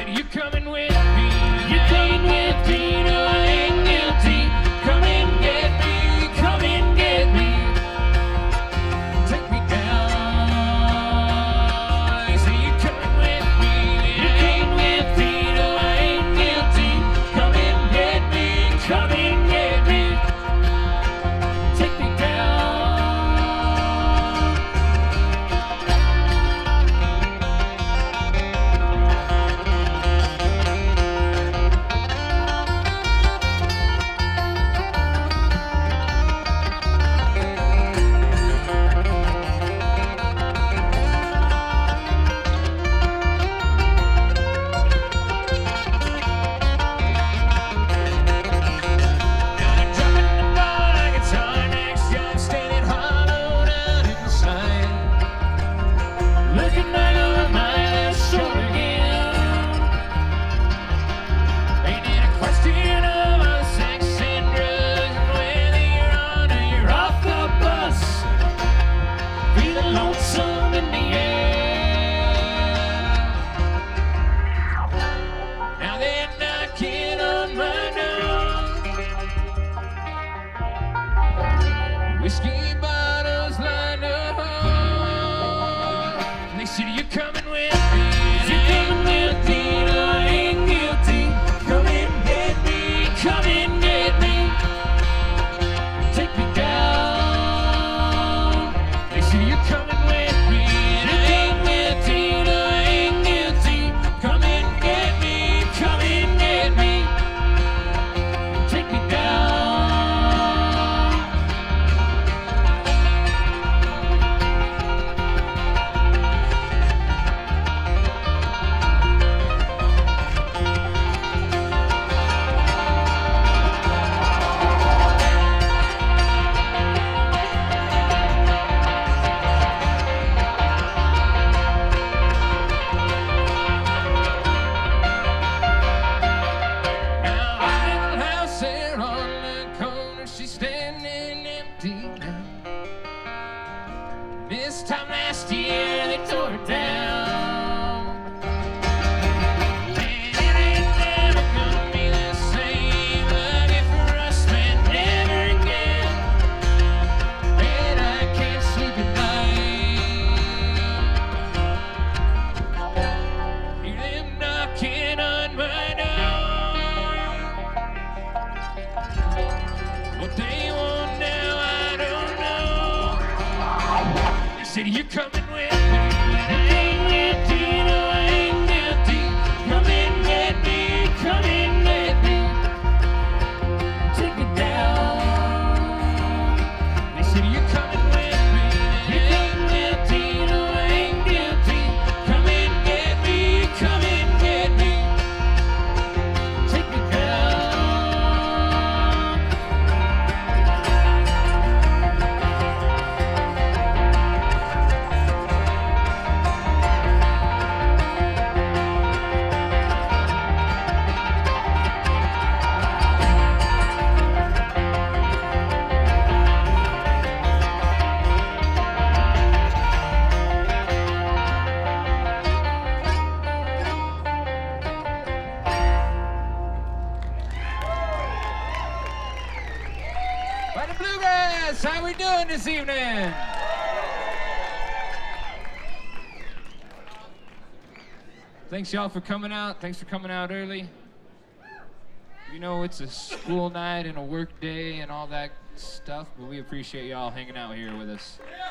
said, you coming with me? You coming with me? No, I ain't guilty. Come and get me. Come and get me. Take me down. They say, you coming with me? You ain't with me. No, I ain't guilty. Come and get me. Come and get me. Take me down. Whiskey bottles lined up. They said, you coming with me? You coming with me? No, I ain't guilty. Come and get me. Come and get me. Take me down. They said, you coming with me? And I ain't with me. No, I ain't guilty. Come and get me. Come and get me. Take me down. This time last year they tore it down. And it ain't never gonna be the same again for us, man, never again. And I can't sleep at night. Hear them knocking on my door. What they want now, I don't know. They said, you coming with me? And I ain't with you, no, I ain't guilty. Come and get me, come and get me. Take me down. They said, you coming with me? And I ain't with you, no, I ain't guilty. Come and get me, come and get me. Take me down. By the Bluegrass, how we doing this evening? Thanks y'all for coming out. Thanks for coming out early. You know it's a school night and a work day and all that stuff, but we appreciate y'all hanging out here with us.